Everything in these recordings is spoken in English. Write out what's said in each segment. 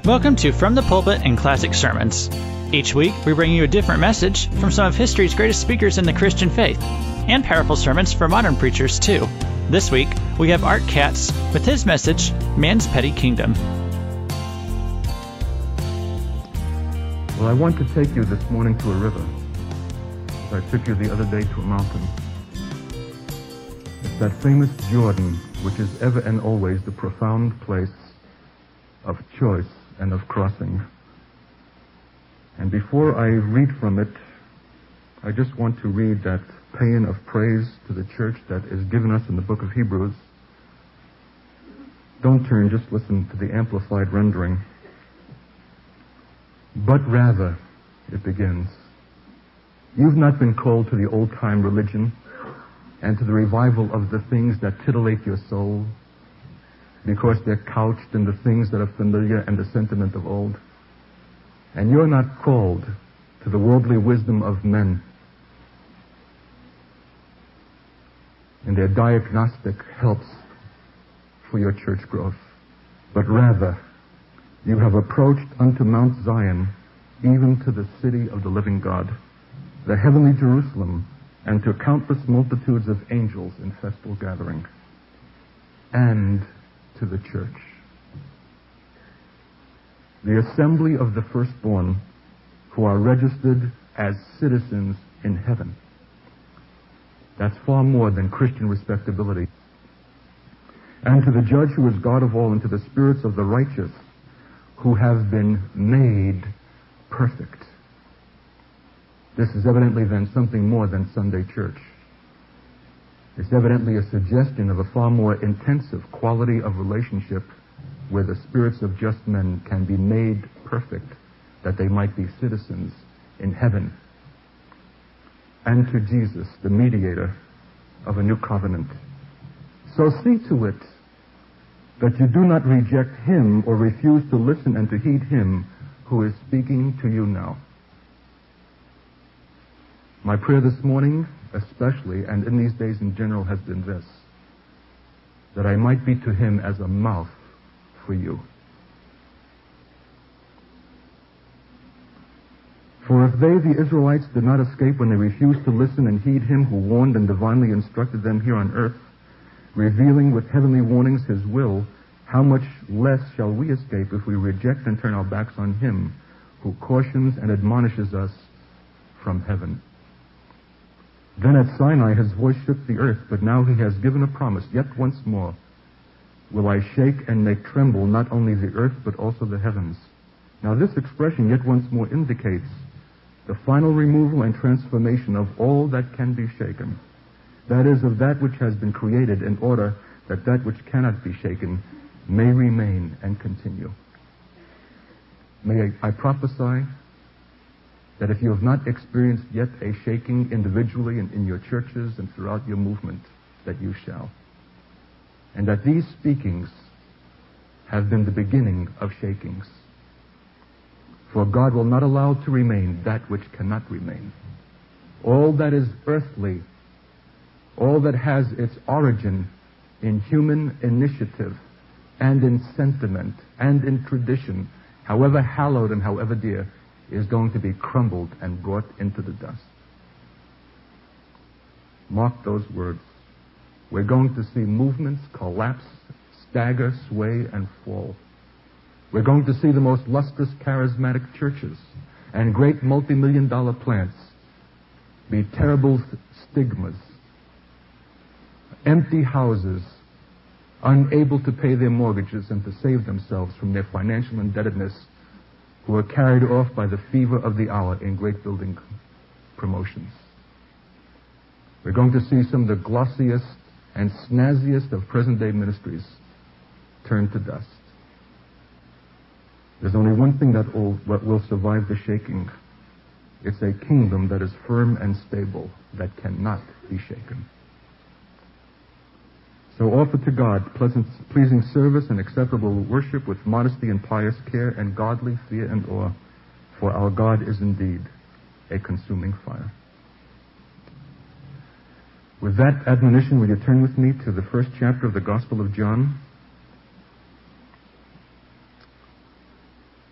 Welcome to From the Pulpit and Classic Sermons. Each week, we bring you a different message from some of history's greatest speakers in the Christian faith, and powerful sermons for modern preachers, too. This week, we have Art Katz with his message, Man's Petty Kingdom. Well, I want to take you this morning to a river, as I took you the other day to a mountain. It's that famous Jordan, which is ever and always the profound place of choice and of crossing. And before I read from it, I just want to read that paean of praise to the church that is given us in the book of Hebrews. Don't turn, just listen to the amplified rendering. But rather, it begins, you've not been called to the old-time religion and to the revival of the things that titillate your soul, because they're couched in the things that are familiar and the sentiment of old. And you're not called to the worldly wisdom of men and their diagnostic helps for your church growth, but rather you have approached unto Mount Zion, even to the city of the living God, the heavenly Jerusalem, and to countless multitudes of angels in festal gathering, and to the church, the assembly of the firstborn who are registered as citizens in heaven. That's far more than Christian respectability. And to the judge who is God of all, and to the spirits of the righteous who have been made perfect. This is evidently then something more than Sunday church. It's evidently a suggestion of a far more intensive quality of relationship where the spirits of just men can be made perfect, that they might be citizens in heaven. And to Jesus, the mediator of a new covenant. So see to it that you do not reject him or refuse to listen and to heed him who is speaking to you now. My prayer this morning, especially, and in these days in general, has been this, that I might be to him as a mouth for you. For if they, the Israelites, did not escape when they refused to listen and heed him who warned and divinely instructed them here on earth, revealing with heavenly warnings his will, how much less shall we escape if we reject and turn our backs on him who cautions and admonishes us from heaven. Then at Sinai his voice shook the earth, but now he has given a promise, yet once more will I shake and make tremble not only the earth but also the heavens. Now this expression, yet once more, indicates the final removal and transformation of all that can be shaken. That is, of that which has been created, in order that that which cannot be shaken may remain and continue. May I prophesy that if you have not experienced yet a shaking individually and in your churches and throughout your movement, that you shall. And that these speakings have been the beginning of shakings. For God will not allow to remain that which cannot remain. All that is earthly, all that has its origin in human initiative and in sentiment and in tradition, however hallowed and however dear, is going to be crumbled and brought into the dust. Mark those words. We're going to see movements collapse, stagger, sway, and fall. We're going to see the most lustrous, charismatic churches and great multi-million-dollar plants be terrible stigmas, empty houses, unable to pay their mortgages and to save themselves from their financial indebtedness, who are carried off by the fever of the hour in great building promotions. We're going to see some of the glossiest and snazziest of present-day ministries turn to dust. There's only one thing that will survive the shaking. It's a kingdom that is firm and stable, that cannot be shaken. So offer to God pleasing service and acceptable worship with modesty and pious care and godly fear and awe, for our God is indeed a consuming fire. With that admonition, will you turn with me to the first chapter of the Gospel of John?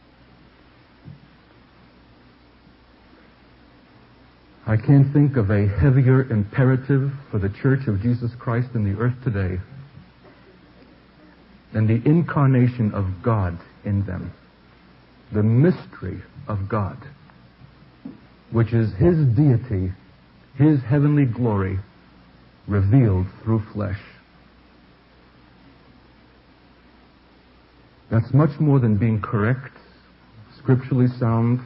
I can't think of a heavier imperative for the Church of Jesus Christ in the earth today than the incarnation of God in them, the mystery of God, which is His deity, His heavenly glory, revealed through flesh. That's much more than being correct, scripturally sound,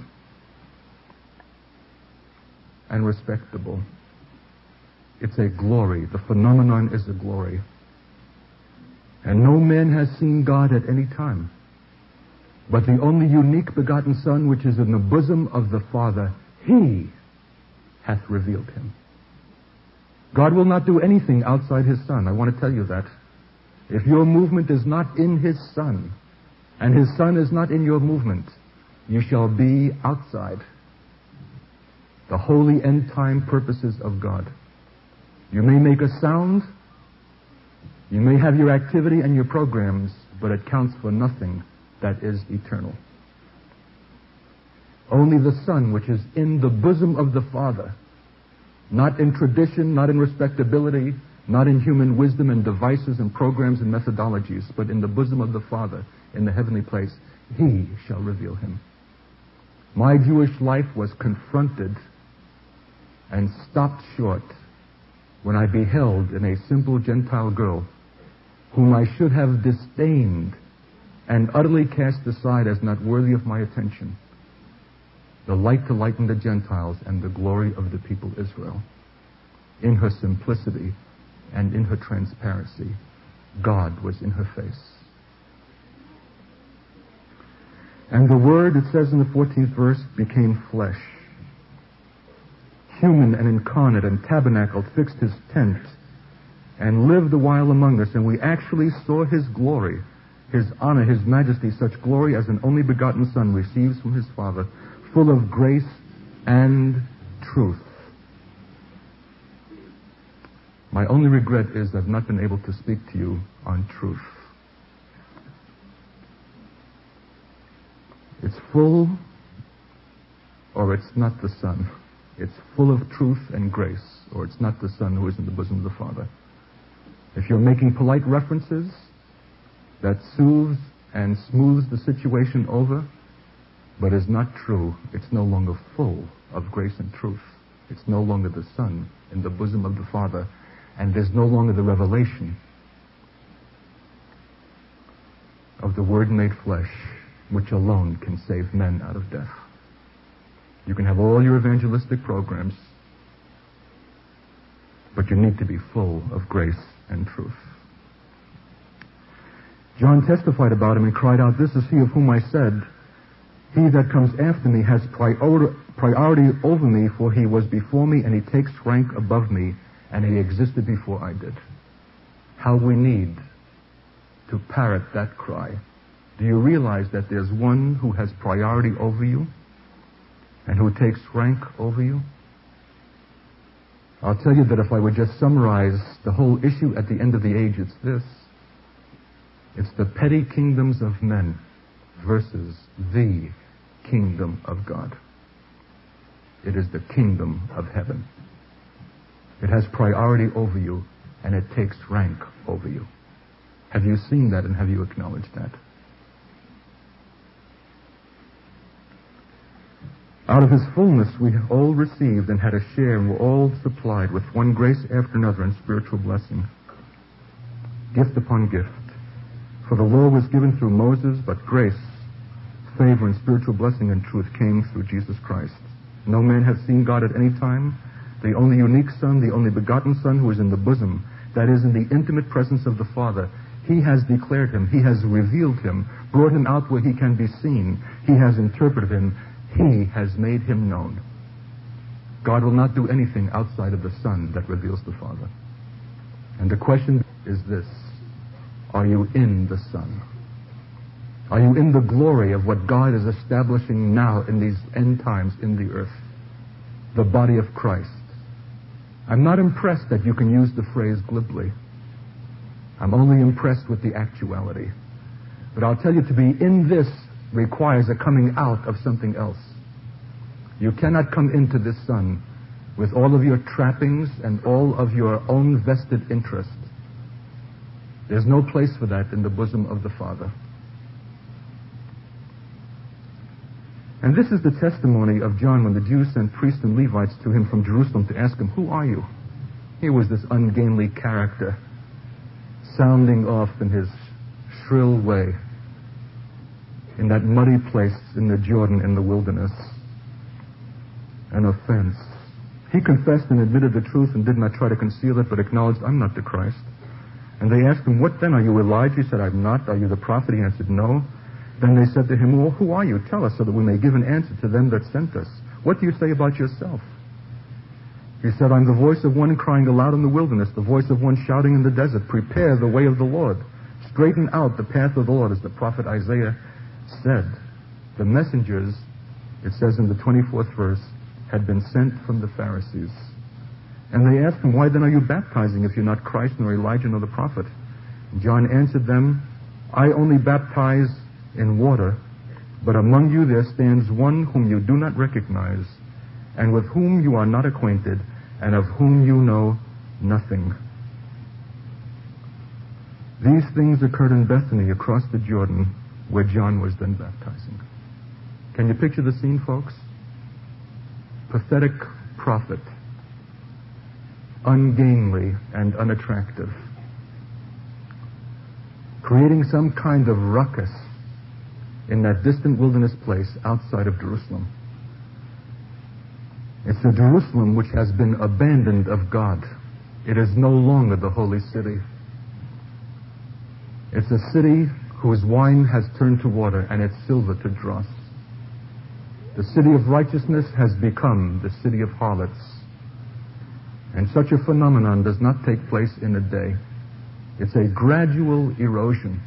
and respectable. It's a glory. The phenomenon is a glory. And no man has seen God at any time. But the only unique begotten Son, which is in the bosom of the Father, He hath revealed Him. God will not do anything outside His Son. I want to tell you that. If your movement is not in His Son, and His Son is not in your movement, you shall be outside the holy end-time purposes of God. You may make a sound, you may have your activity and your programs, but it counts for nothing that is eternal. Only the Son, which is in the bosom of the Father, not in tradition, not in respectability, not in human wisdom and devices and programs and methodologies, but in the bosom of the Father, in the heavenly place, He shall reveal Him. My Jewish life was confronted and stopped short when I beheld in a simple Gentile girl, whom I should have disdained and utterly cast aside as not worthy of my attention, the light to lighten the Gentiles and the glory of the people Israel. In her simplicity and in her transparency, God was in her face. And the Word, it says in the 14th verse, became flesh, human and incarnate, and tabernacled, fixed His tent, and lived a while among us. And we actually saw His glory, His honor, His majesty, such glory as an only begotten Son receives from His Father, full of grace and truth. My only regret is I've not been able to speak to you on truth. It's full, or it's not the Son. It's full of truth and grace, or it's not the Son who is in the bosom of the Father. If you're making polite references that soothes and smooths the situation over, but is not true, it's no longer full of grace and truth. It's no longer the Son in the bosom of the Father, and there's no longer the revelation of the Word made flesh, which alone can save men out of death. You can have all your evangelistic programs, but you need to be full of grace and truth. John testified about Him and cried out, "This is He of whom I said, He that comes after me has priority over me, for He was before me, and He takes rank above me, and He existed before I did." How we need to parrot that cry. Do you realize that there's one who has priority over you and who takes rank over you? I'll tell you that if I would just summarize the whole issue at the end of the age, it's this. It's the petty kingdoms of men versus the kingdom of God. It is the kingdom of heaven. It has priority over you, and it takes rank over you. Have you seen that, and have you acknowledged that? Out of His fullness we all received and had a share, and were all supplied with one grace after another in spiritual blessing, gift upon gift. For the law was given through Moses, but grace, favor, and spiritual blessing and truth came through Jesus Christ. No man hath seen God at any time. The only unique Son, the only begotten Son, who is in the bosom, that is, in the intimate presence of the Father. He has declared Him. He has revealed Him, brought Him out where He can be seen. He has interpreted Him. He has made Him known. God will not do anything outside of the Son that reveals the Father. And the question is this: are you in the Son? Are you in the glory of what God is establishing now in these end times in the earth? The body of Christ. I'm not impressed that you can use the phrase glibly. I'm only impressed with the actuality. But I'll tell you, to be in this requires a coming out of something else. You cannot come into this Son with all of your trappings and all of your own vested interest. There's no place for that in the bosom of the Father. And this is the testimony of John when the Jews sent priests and Levites to him from Jerusalem to ask him, "Who are you?" Here was this ungainly character sounding off in his shrill way in that muddy place in the Jordan in the wilderness. An offense. He confessed and admitted the truth and did not try to conceal it, but acknowledged, "I'm not the Christ." And they asked him, "What then? Are you Elijah?" He said, "I'm not." "Are you the prophet?" He answered, "No." Then they said to him, "Well, who are you? Tell us so that we may give an answer to them that sent us. What do you say about yourself?" He said, "I'm the voice of one crying aloud in the wilderness, the voice of one shouting in the desert, prepare the way of the Lord. Straighten out the path of the Lord," as the prophet Isaiah said. The messengers, it says in the 24th verse, had been sent from the Pharisees. And they asked him, "Why then are you baptizing if you're not Christ, nor Elijah, nor the prophet?" And John answered them, "I only baptize in water, but among you there stands one whom you do not recognize, and with whom you are not acquainted, and of whom you know nothing." These things occurred in Bethany across the Jordan, where John was then baptizing. Can you picture the scene, folks? Pathetic prophet, ungainly and unattractive, creating some kind of ruckus in that distant wilderness place outside of Jerusalem. It's a Jerusalem which has been abandoned of God. It is no longer the holy city. It's a city whose wine has turned to water and its silver to dross. The city of righteousness has become the city of harlots. And such a phenomenon does not take place in a day. It's a gradual erosion.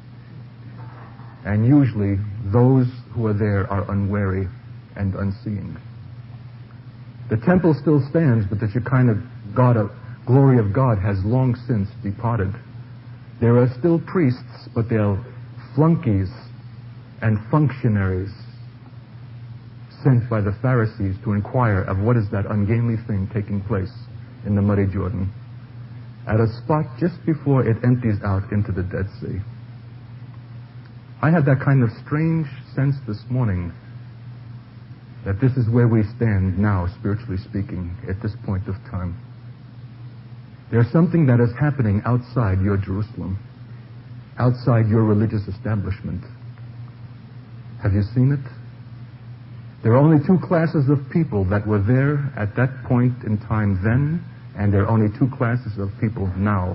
And usually those who are there are unwary and unseeing. The temple still stands, but the Shekinah glory of God has long since departed. There are still priests, but they are flunkies and functionaries sent by the Pharisees to inquire of what is that ungainly thing taking place in the muddy Jordan at a spot just before it empties out into the Dead Sea. I had that kind of strange sense this morning that this is where we stand now, spiritually speaking, at this point of time. There's something that is happening outside your Jerusalem, outside your religious establishment. Have you seen it? There are only two classes of people that were there at that point in time then, and there are only two classes of people now.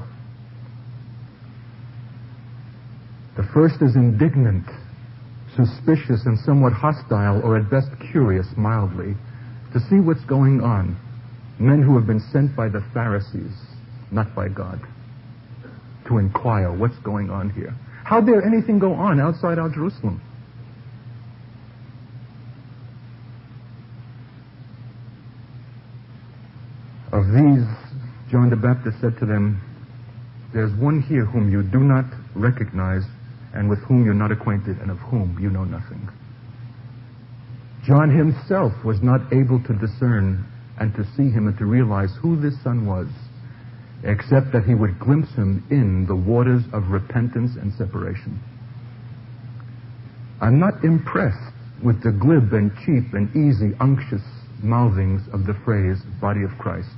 The first is indignant, suspicious, and somewhat hostile, or at best curious, mildly, to see what's going on. Men who have been sent by the Pharisees, not by God, to inquire what's going on here. How dare anything go on outside our Jerusalem? Of these, John the Baptist said to them, "There's one here whom you do not recognize, and with whom you're not acquainted, and of whom you know nothing." John himself was not able to discern and to see him and to realize who this son was, except that he would glimpse him in the waters of repentance and separation. I'm not impressed with the glib and cheap and easy, unctuous mouthings of the phrase body of Christ,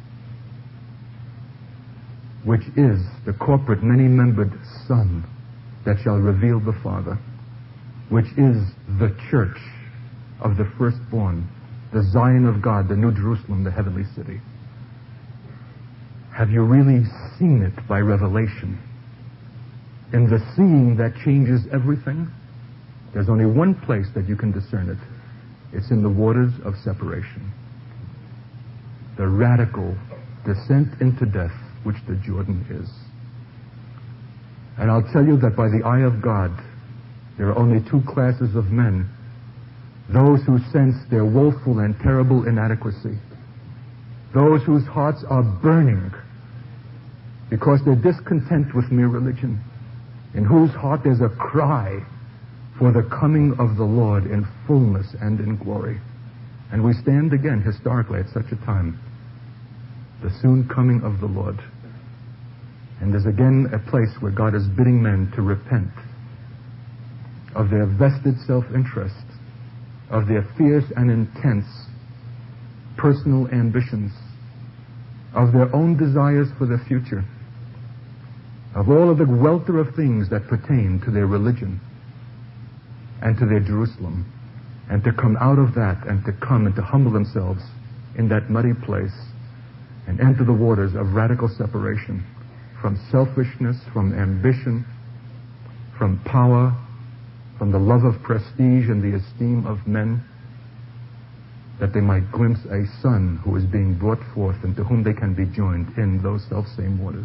which is the corporate many-membered Son that shall reveal the Father, which is the church of the firstborn, the Zion of God, the New Jerusalem, the heavenly city. Have you really seen it by revelation? In the seeing that changes everything, there's only one place that you can discern it. It's in the waters of separation. The radical descent into death, which the Jordan is. And I'll tell you that by the eye of God, there are only two classes of men. Those who sense their woeful and terrible inadequacy. Those whose hearts are burning because they're discontent with mere religion. In whose heart there's a cry for the coming of the Lord in fullness and in glory. And we stand again, historically, at such a time, the soon coming of the Lord. And there's again a place where God is bidding men to repent of their vested self-interest, of their fierce and intense personal ambitions, of their own desires for the future, of all of the welter of things that pertain to their religion and to their Jerusalem, and to come out of that and to come and to humble themselves in that muddy place and enter the waters of radical separation from selfishness, from ambition, from power, from the love of prestige and the esteem of men, that they might glimpse a Son who is being brought forth and to whom they can be joined in those selfsame waters.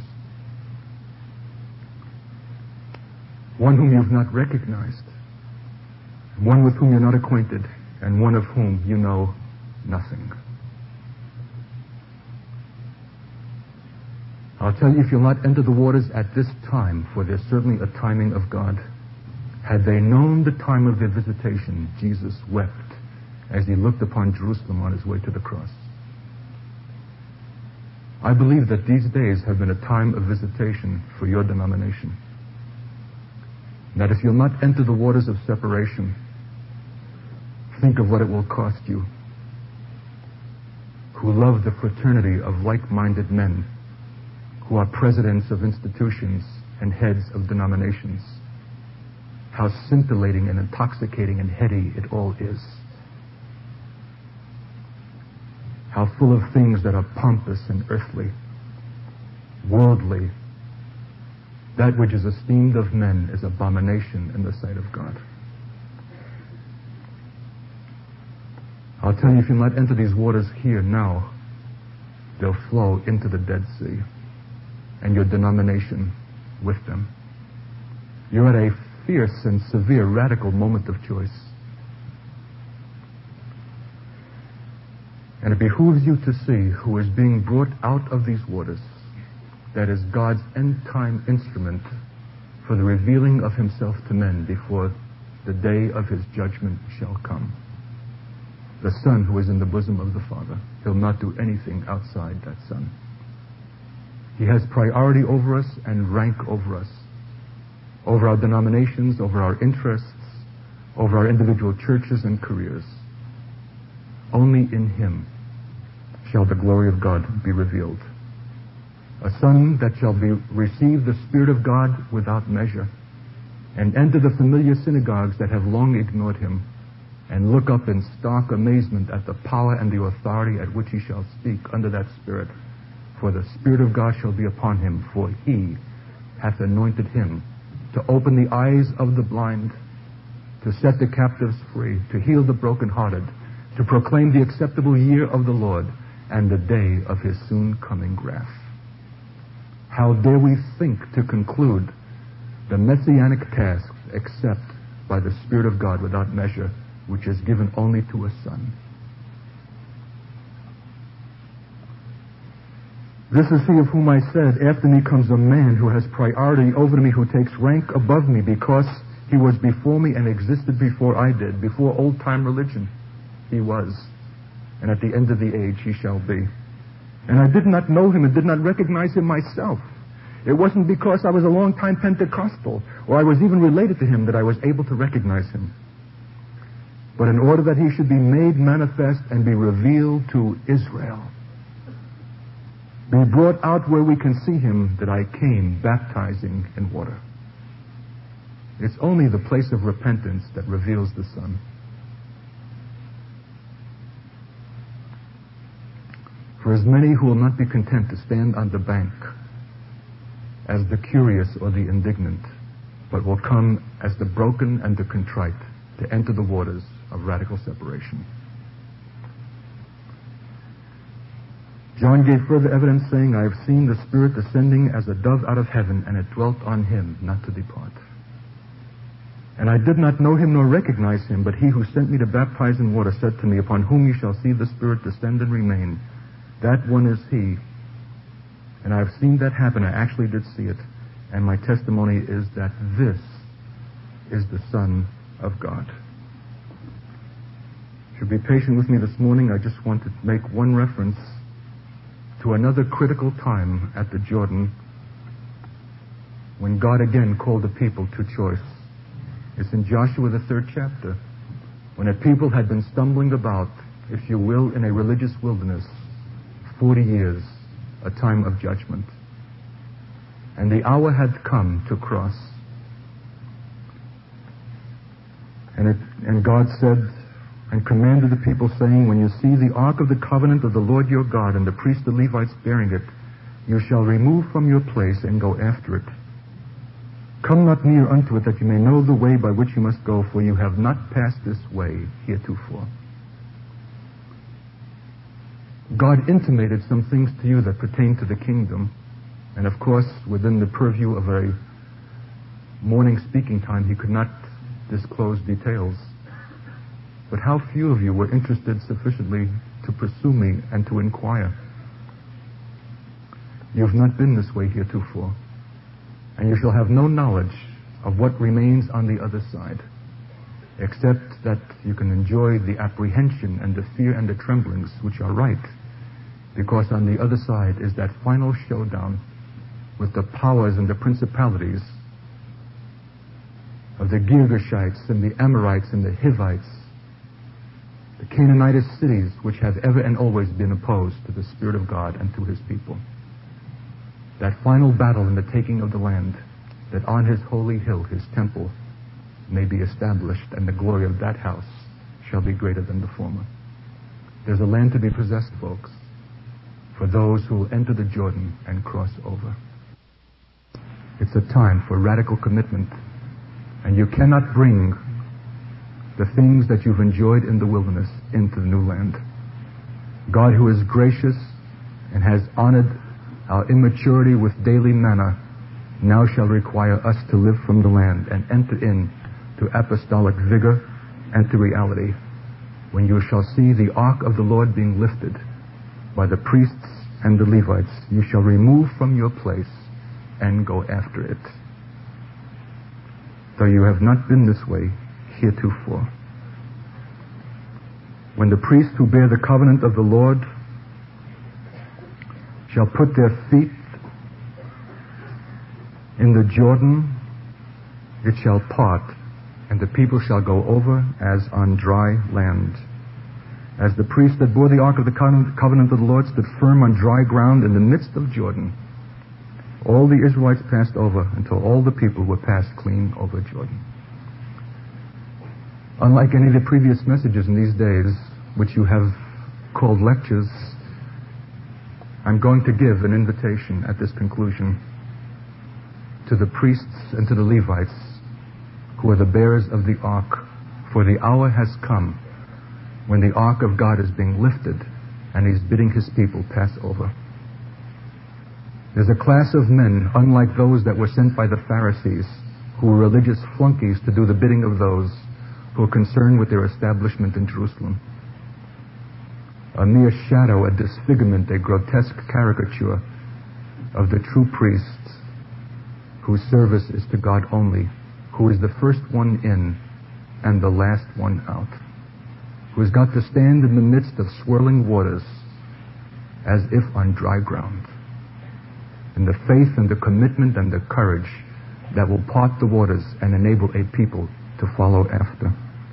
One whom you've not recognized, one with whom you're not acquainted, and one of whom you know nothing. I'll tell you, if you'll not enter the waters at this time, for there's certainly a timing of God, had they known the time of their visitation, Jesus wept as he looked upon Jerusalem on his way to the cross. I believe that these days have been a time of visitation for your denomination. That if you'll not enter the waters of separation, think of what it will cost you, who love the fraternity of like-minded men, who are presidents of institutions and heads of denominations. How scintillating and intoxicating and heady it all is. How full of things that are pompous and earthly, worldly. That which is esteemed of men is abomination in the sight of God. I'll tell you, if you not enter these waters here now, they'll flow into the Dead Sea, and your denomination with them. You're at a fierce and severe radical moment of choice. And it behooves you to see who is being brought out of these waters. That is God's end-time instrument for the revealing of himself to men before the day of his judgment shall come. The Son who is in the bosom of the Father. He'll not do anything outside that Son. He has priority over us and rank over us, over our denominations, over our interests, over our individual churches and careers. Only in him shall the glory of God be revealed. A Son that shall receive the Spirit of God without measure, and enter the familiar synagogues that have long ignored him, and look up in stark amazement at the power and the authority at which he shall speak under that Spirit. For the Spirit of God shall be upon him, for he hath anointed him to open the eyes of the blind, to set the captives free, to heal the brokenhearted, to proclaim the acceptable year of the Lord, and the day of his soon coming wrath. How dare we think to conclude the messianic tasks except by the Spirit of God without measure, which is given only to a Son? This is he of whom I said, after me comes a man who has priority over me, who takes rank above me, because he was before me and existed before I did. Before old-time religion, he was. And at the end of the age, he shall be. And I did not know him and did not recognize him myself. It wasn't because I was a long-time Pentecostal or I was even related to him that I was able to recognize him. But in order that he should be made manifest and be revealed to Israel, be brought out where we can see him, that I came baptizing in water. It's only the place of repentance that reveals the Son. For as many who will not be content to stand on the bank as the curious or the indignant, but will come as the broken and the contrite to enter the waters of radical separation. John gave further evidence, saying, I have seen the Spirit descending as a dove out of heaven, and it dwelt on him, not to depart. And I did not know him nor recognize him, but he who sent me to baptize in water said to me, upon whom you shall see the Spirit descend and remain, that one is he. And I have seen that happen. I actually did see it. And my testimony is that this is the Son of God. If you'll be patient with me this morning, I just want to make one reference to another critical time at the Jordan when God again called the people to choice. It's in Joshua, the 3rd chapter, when a people had been stumbling about, if you will, in a religious wilderness, 40 years, a time of judgment. And the hour had come to cross. And God said and commanded the people, saying, when you see the ark of the covenant of the Lord your God and the priests the Levites bearing it, you shall remove from your place and go after it. Come not near unto it, that you may know the way by which you must go, for you have not passed this way heretofore. God intimated some things to you that pertain to the kingdom, and of course, within the purview of a morning speaking time, he could not disclose details. But how few of you were interested sufficiently to pursue me and to inquire? You have not been this way heretofore, and you shall have no knowledge of what remains on the other side, except that you can enjoy the apprehension and the fear and the tremblings which are right, because on the other side is that final showdown with the powers and the principalities of the Girgashites and the Amorites and the Hivites, the Canaanite cities which have ever and always been opposed to the Spirit of God and to His people. That final battle in the taking of the land, that on His holy hill, His temple, may be established, and the glory of that house shall be greater than the former. There's a land to be possessed, folks, for those who will enter the Jordan and cross over. It's a time for radical commitment, and you cannot bring the things that you've enjoyed in the wilderness into the new land. God, who is gracious and has honored our immaturity with daily manna, now shall require us to live from the land and enter in to apostolic vigor and to reality, when you shall see the ark of the Lord being lifted by the priests and the Levites. You shall remove from your place and go after it. Though you have not been this way heretofore. When the priests who bear the covenant of the Lord shall put their feet in the Jordan, it shall part, and the people shall go over as on dry land. As the priests that bore the ark of the covenant of the Lord stood firm on dry ground in the midst of Jordan, all the Israelites passed over until all the people were passed clean over Jordan. Unlike any of the previous messages in these days, which you have called lectures, I'm going to give an invitation at this conclusion to the priests and to the Levites, who are the bearers of the ark, for the hour has come when the ark of God is being lifted and He's bidding His people pass over. There's a class of men, unlike those that were sent by the Pharisees, who were religious flunkies to do the bidding of those who are concerned with their establishment in Jerusalem. A mere shadow, a disfigurement, a grotesque caricature of the true priests whose service is to God only, who is the first one in and the last one out, who has got to stand in the midst of swirling waters as if on dry ground, in the faith and the commitment and the courage that will part the waters and enable a people to follow after.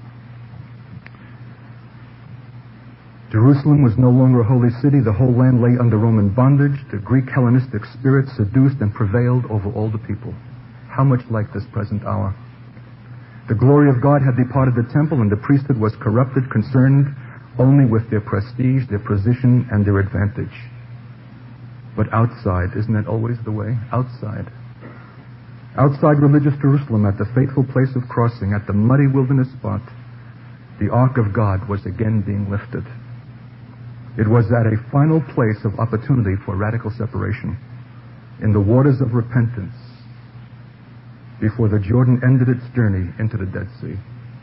Jerusalem was no longer a holy city. The whole land lay under Roman bondage. The Greek Hellenistic spirit seduced and prevailed over all the people. How much like this present hour? The glory of God had departed the temple, and the priesthood was corrupted, concerned only with their prestige, their position, and their advantage. But outside, isn't that always the way? Outside religious Jerusalem, at the fateful place of crossing, at the muddy wilderness spot, the ark of God was again being lifted. It was at a final place of opportunity for radical separation, in the waters of repentance, before the Jordan ended its journey into the Dead Sea.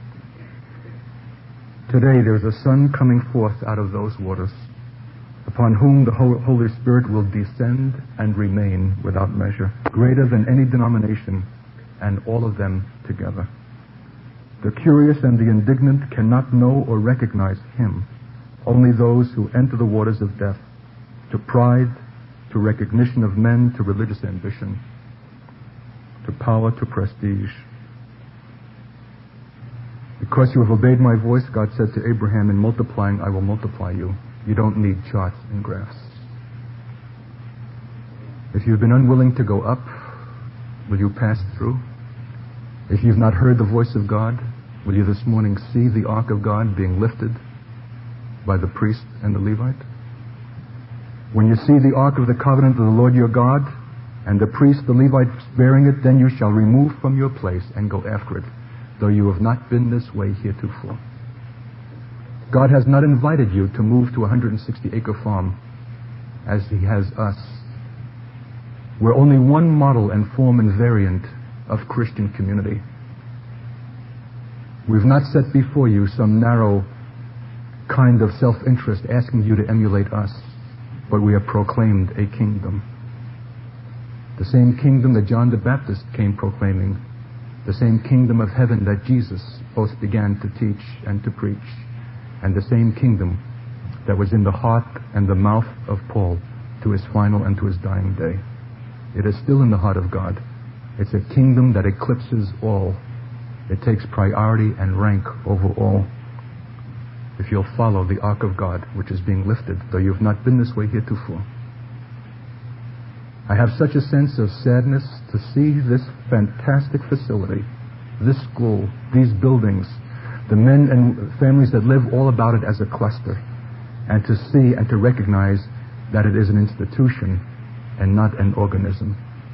Today there is a Son coming forth out of those waters, upon whom the Holy Spirit will descend and remain without measure, greater than any denomination, and all of them together. The curious and the indignant cannot know or recognize him. Only those who enter the waters of death, to pride, to recognition of men, to religious ambition, to power, to prestige. Because you have obeyed my voice, God said to Abraham, in multiplying I will multiply you. You don't need charts and graphs. If you've been unwilling to go up, will you pass through? If you've not heard the voice of God, will you this morning see the ark of God being lifted by the priest and the Levite? When you see the ark of the covenant of the Lord your God, and the priest, the Levite, bearing it, then you shall remove from your place and go after it, though you have not been this way heretofore. God has not invited you to move to a 160-acre farm as he has us. We're only one model and form and variant of Christian community. We've not set before you some narrow kind of self-interest asking you to emulate us, but we have proclaimed a kingdom. The same kingdom that John the Baptist came proclaiming, the same kingdom of heaven that Jesus both began to teach and to preach, and the same kingdom that was in the heart and the mouth of Paul to his final and to his dying day. It is still in the heart of God. It's a kingdom that eclipses all. It takes priority and rank over all. If you'll follow the ark of God, which is being lifted, though you've not been this way heretofore. I have such a sense of sadness to see this fantastic facility, this school, these buildings, the men and families that live all about it as a cluster, and to see and to recognize that it is an institution and not an organism.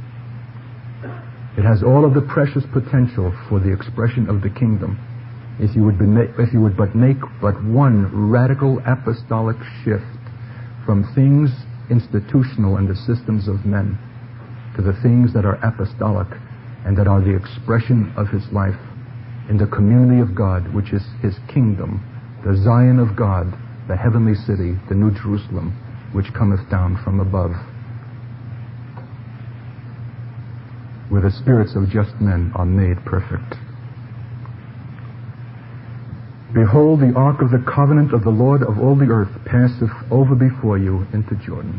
It has all of the precious potential for the expression of the kingdom. If you would but make one radical apostolic shift from things institutional and the systems of men to the things that are apostolic and that are the expression of his life in the community of God, which is his kingdom, the Zion of God, the heavenly city, the New Jerusalem, which cometh down from above, where the spirits of just men are made perfect. Behold, the ark of the covenant of the Lord of all the earth passeth over before you into Jordan.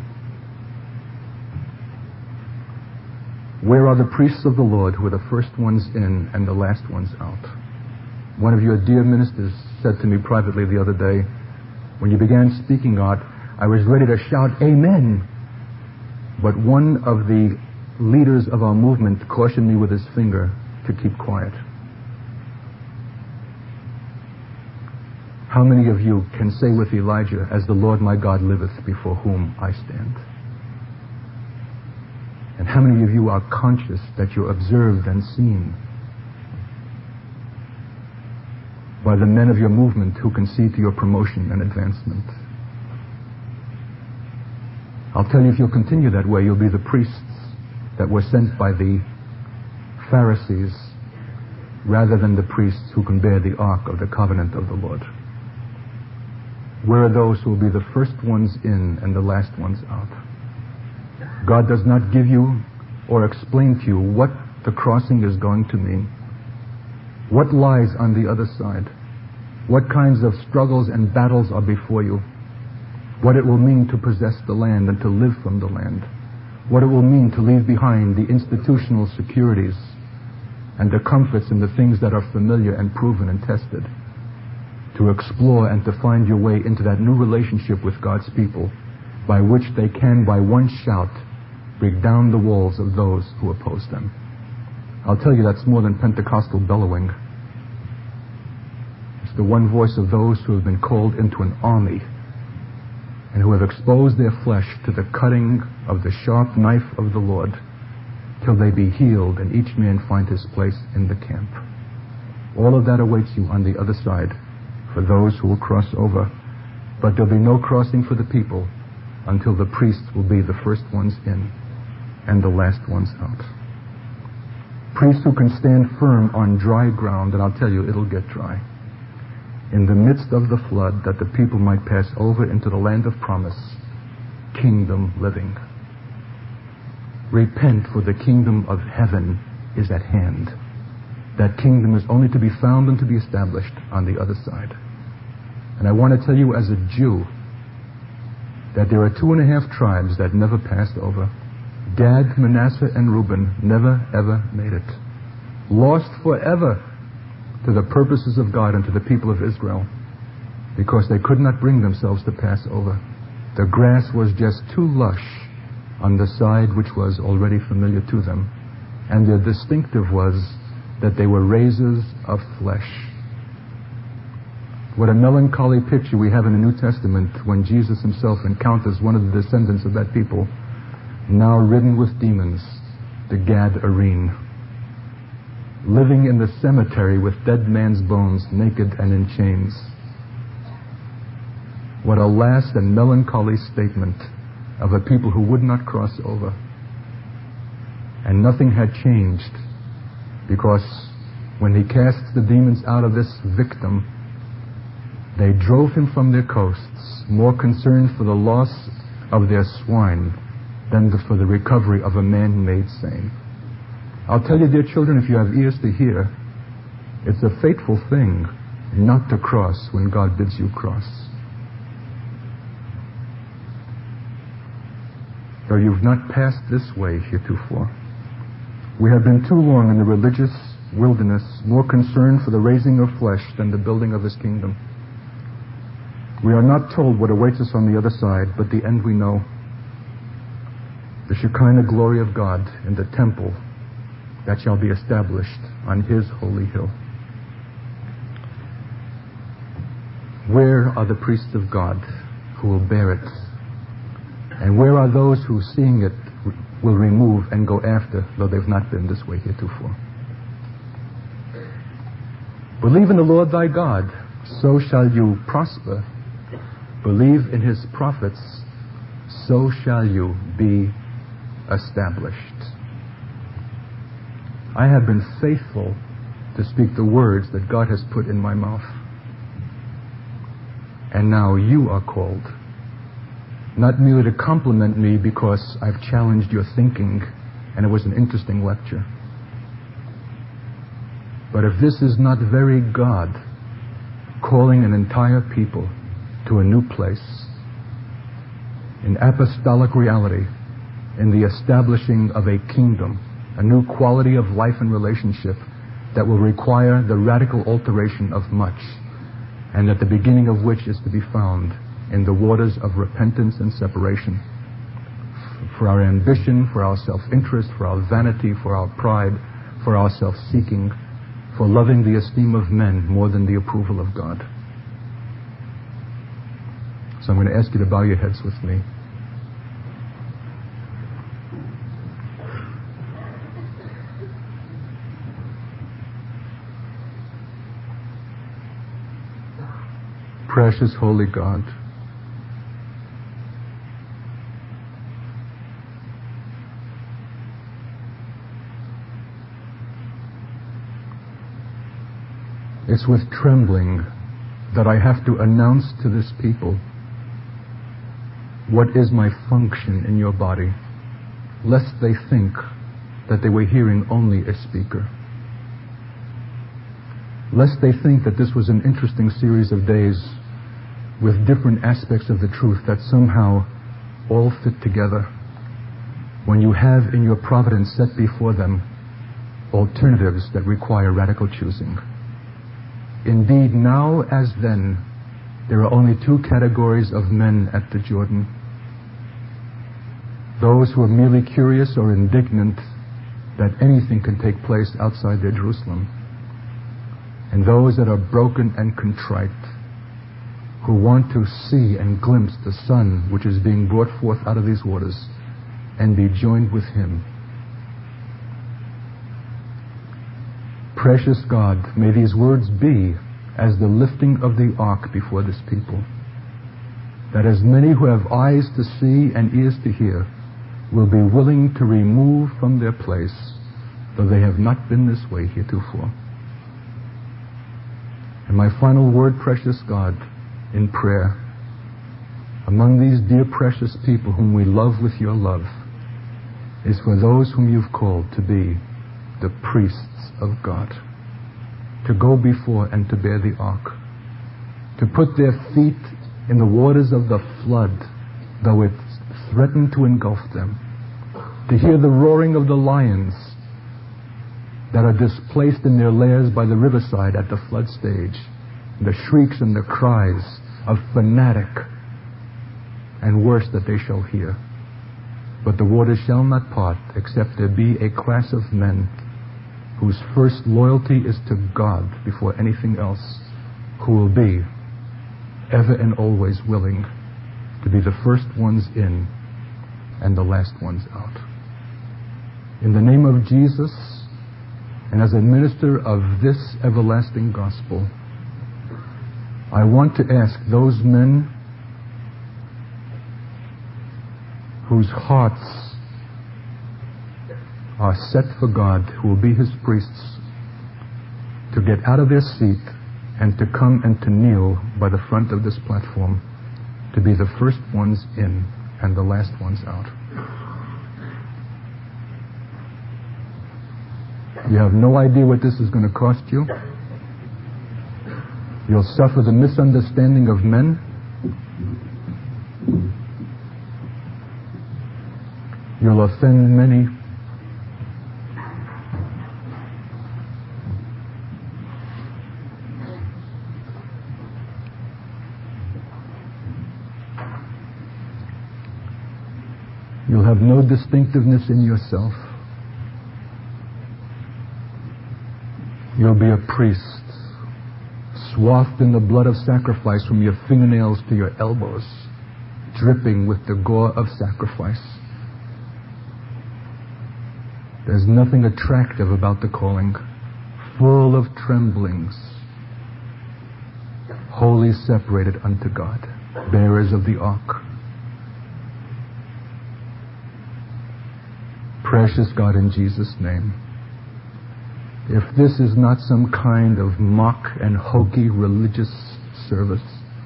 Where are the priests of the Lord who are the first ones in and the last ones out? One of your dear ministers said to me privately the other day, when you began speaking out, I was ready to shout, Amen. But one of the leaders of our movement cautioned me with his finger to keep quiet. How many of you can say with Elijah, as the Lord my God liveth, before whom I stand? And how many of you are conscious that you're observed and seen by the men of your movement who can see to your promotion and advancement? I'll tell you, if you'll continue that way, you'll be the priests that were sent by the Pharisees rather than the priests who can bear the ark of the covenant of the Lord. Where are those who will be the first ones in and the last ones out? God does not give you or explain to you what the crossing is going to mean, what lies on the other side, what kinds of struggles and battles are before you, what it will mean to possess the land and to live from the land, what it will mean to leave behind the institutional securities and the comforts and the things that are familiar and proven and tested, to explore and to find your way into that new relationship with God's people by which they can, by one shout, break down the walls of those who oppose them. I'll tell you, that's more than Pentecostal bellowing. It's the one voice of those who have been called into an army and who have exposed their flesh to the cutting of the sharp knife of the Lord till they be healed and each man find his place in the camp. All of that awaits you on the other side for those who will cross over. But there'll be no crossing for the people until the priests will be the first ones in and the last ones out. Priests who can stand firm on dry ground, and I'll tell you, it'll get dry, in the midst of the flood, that the people might pass over into the land of promise, kingdom living. Repent, for the kingdom of heaven is at hand. That kingdom is only to be found and to be established on the other side. And I want to tell you as a Jew that there are 2.5 tribes that never passed over. Gad, Manasseh, and Reuben never, ever made it. Lost forever to the purposes of God and to the people of Israel because they could not bring themselves to pass over. The grass was just too lush on the side which was already familiar to them. And their distinctive was that they were raisers of flesh. What a melancholy picture we have in the New Testament when Jesus himself encounters one of the descendants of that people, now ridden with demons, the Gadarene, living in the cemetery with dead man's bones, naked and in chains. What a last and melancholy statement of a people who would not cross over. And nothing had changed, because when he cast the demons out of this victim, they drove him from their coasts, more concerned for the loss of their swine than for the recovery of a man made sane. I'll tell you, dear children, if you have ears to hear, it's a fateful thing not to cross when God bids you cross. Though you've not passed this way heretofore. We have been too long in the religious wilderness, more concerned for the raising of flesh than the building of his kingdom. We are not told what awaits us on the other side, but the end we know. The Shekinah glory of God in the temple that shall be established on his holy hill. Where are the priests of God who will bear it? And where are those who, seeing it, will remove and go after, though they've not been this way heretofore? Believe in the Lord thy God, so shall you prosper. Believe in his prophets, so shall you be established. I have been faithful to speak the words that God has put in my mouth. And now you are called, not merely to compliment me because I've challenged your thinking and it was an interesting lecture. But if this is not very God calling an entire people to a new place, in apostolic reality, in the establishing of a kingdom, a new quality of life and relationship that will require the radical alteration of much, and at the beginning of which is to be found in the waters of repentance and separation. For our ambition, for our self-interest, for our vanity, for our pride, for our self-seeking, for loving the esteem of men more than the approval of God. So I'm going to ask you to bow your heads with me. Precious holy God, it's with trembling that I have to announce to this people what is my function in your body, lest they think that they were hearing only a speaker. Lest they think that this was an interesting series of days with different aspects of the truth that somehow all fit together, when you have in your providence set before them alternatives that require radical choosing. Indeed, now as then, there are only two categories of men at the Jordan. Those who are merely curious or indignant that anything can take place outside their Jerusalem, and those that are broken and contrite, who want to see and glimpse the Son which is being brought forth out of these waters and be joined with him. Precious God, may these words be as the lifting of the ark before this people, that as many who have eyes to see and ears to hear will be willing to remove from their place, though they have not been this way heretofore. And my final word, precious God, in prayer, among these dear precious people whom we love with your love, is for those whom you've called to be the priests of God. to go before and to bear the ark, to put their feet in the waters of the flood, though it threatened to engulf them, to hear the roaring of the lions that are displaced in their lairs by the riverside at the flood stage, the shrieks and the cries of fanatic and worse that they shall hear. But the waters shall not part, except there be a class of men whose first loyalty is to God before anything else, who will be ever and always willing to be the first ones in and the last ones out. In the name of Jesus, and as a minister of this everlasting gospel, I want to ask those men whose hearts are set for God, who will be His priests, to get out of their seat and to come and to kneel by the front of this platform, to be the first ones in and the last ones out. You have no idea what this is going to cost you. You'll suffer the misunderstanding of men. You'll offend many. You'll have no distinctiveness in yourself. You'll be a priest, swathed in the blood of sacrifice from your fingernails to your elbows, dripping with the gore of sacrifice. There's nothing attractive about the calling, full of tremblings, wholly separated unto God, bearers of the ark. Precious God, in Jesus' name, if this is not some kind of mock and hokey religious service,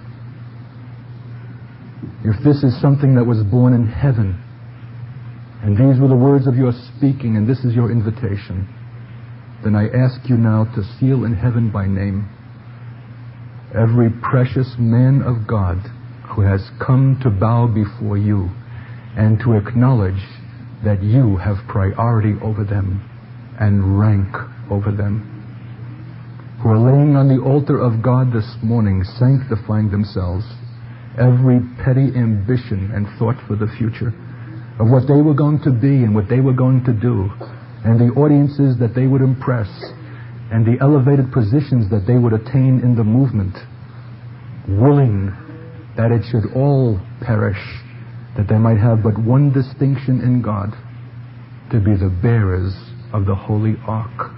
if this is something that was born in heaven, and these were the words of your speaking, and this is your invitation, then I ask you now to seal in heaven by name every precious man of God who has come to bow before you and to acknowledge that you have priority over them and rank over them, who are laying on the altar of God this morning, sanctifying themselves, every petty ambition and thought for the future of what they were going to be and what they were going to do, and the audiences that they would impress, and the elevated positions that they would attain in the movement, willing that it should all perish, that they might have but one distinction in God, to be the bearers of the holy ark.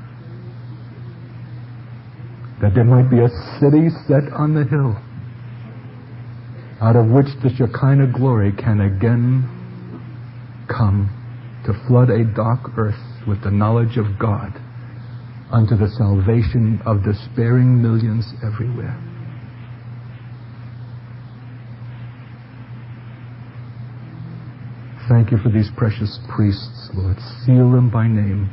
That there might be a city set on the hill, out of which the Shekinah glory can again come to flood a dark earth with the knowledge of God unto the salvation of despairing millions everywhere. Thank you for these precious priests, Lord. Seal them by name.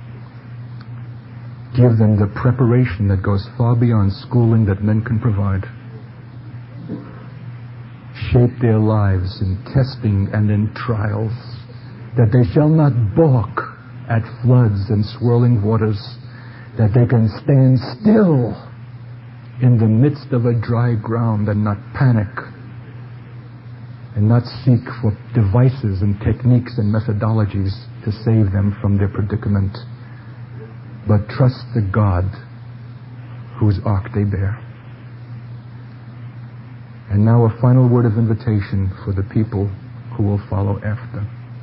Give them the preparation that goes far beyond schooling that men can provide. Shape their lives in testing and in trials, that they shall not balk at floods and swirling waters, that they can stand still in the midst of a dry ground and not panic, and not seek for devices and techniques and methodologies to save them from their predicament, but trust the God whose ark they bear. And now a final word of invitation for the people who will follow after.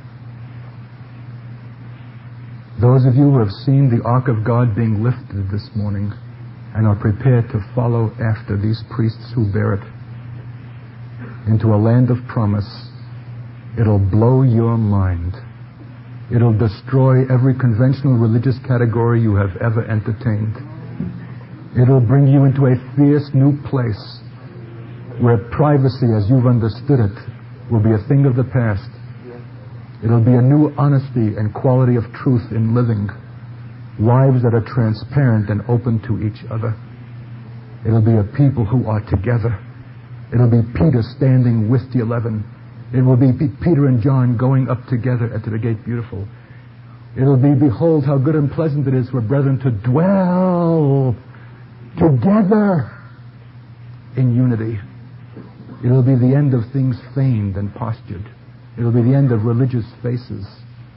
Those of you who have seen the ark of God being lifted this morning and are prepared to follow after these priests who bear it into a land of promise, it'll blow your mind. It'll destroy every conventional religious category you have ever entertained. It'll bring you into a fierce new place where privacy, as you've understood it, will be a thing of the past. It'll be a new honesty and quality of truth in living lives that are transparent and open to each other. It'll be a people who are together. It'll be Peter standing with the 11. It will be Peter and John going up together at the Gate Beautiful. It'll be, behold, how good and pleasant it is for brethren to dwell together in unity. It'll be the end of things feigned and postured. It'll be the end of religious faces.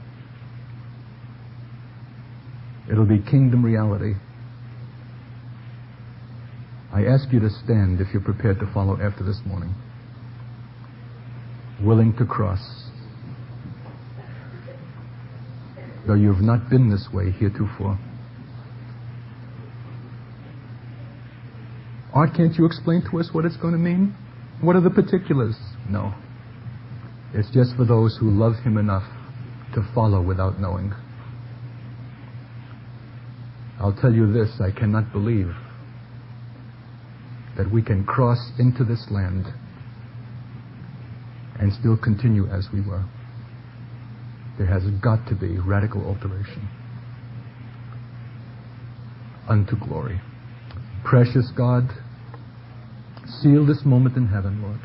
It'll be kingdom reality. I ask you to stand if you're prepared to follow after this morning. Willing to cross. Though you've not been this way heretofore. Art, can't you explain to us what it's going to mean? What are the particulars? No. It's just for those who love Him enough to follow without knowing. I'll tell you this, I cannot believe that we can cross into this land and still continue as we were. There has got to be radical alteration unto glory. Precious God, seal this moment in heaven, Lord.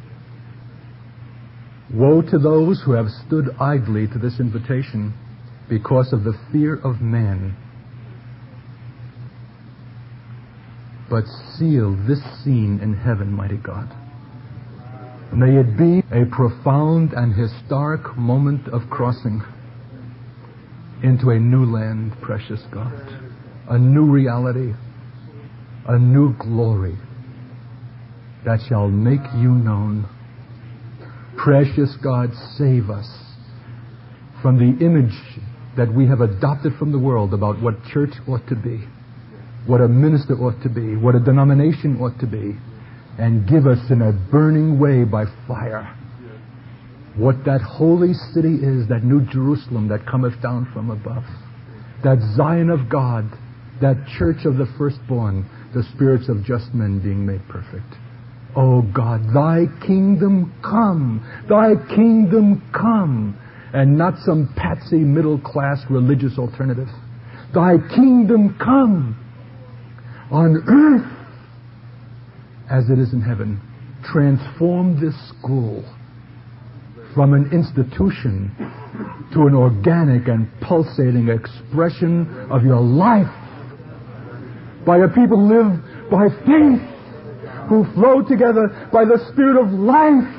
Woe to those who have stood idly to this invitation because of the fear of man. But seal this scene in heaven, mighty God. May it be a profound and historic moment of crossing into a new land, precious God. A new reality, a new glory that shall make you known. Precious God, save us from the image that we have adopted from the world about what church ought to be, what a minister ought to be, what a denomination ought to be, and give us in a burning way by fire what that holy city is, that new Jerusalem that cometh down from above, that Zion of God, that church of the firstborn, the spirits of just men being made perfect. Oh God, Thy kingdom come, Thy kingdom come, and not some patsy middle-class religious alternative. Thy kingdom come on earth as it is in heaven. Transform this school from an institution to an organic and pulsating expression of your life by a people who live by faith, who flow together by the Spirit of life.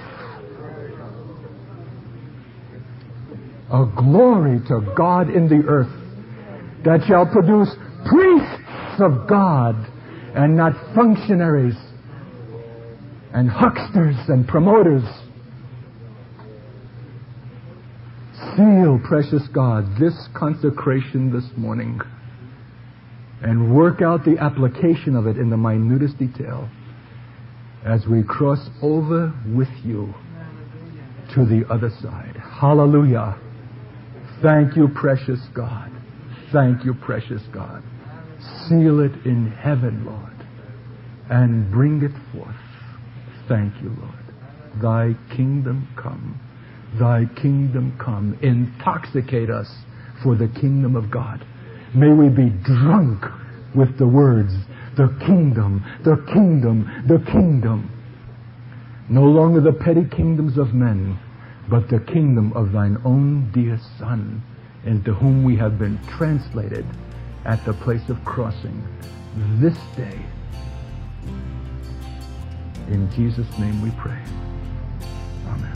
A glory to God in the earth that shall produce priests of God and not functionaries and hucksters and promoters. Seal, precious God, this consecration this morning and work out the application of it in the minutest detail as we cross over with you to the other side. Hallelujah. Thank you, precious God. Thank you, precious God. Seal it in heaven, Lord, and bring it forth. Thank you, Lord. Thy kingdom come. Thy kingdom come. Intoxicate us for the kingdom of God. May we be drunk with the words, the kingdom, the kingdom, the kingdom. No longer the petty kingdoms of men, but the kingdom of thine own dear Son, into whom we have been translated at the place of crossing this day. In Jesus' name we pray. Amen.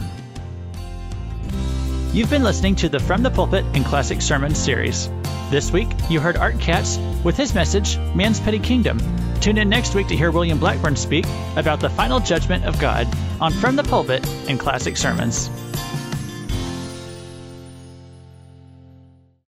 You've been listening to the From the Pulpit and Classic Sermons series. This week, you heard Art Katz with his message, Man's Petty Kingdom. Tune in next week to hear William Blackburn speak about the final judgment of God on From the Pulpit and Classic Sermons.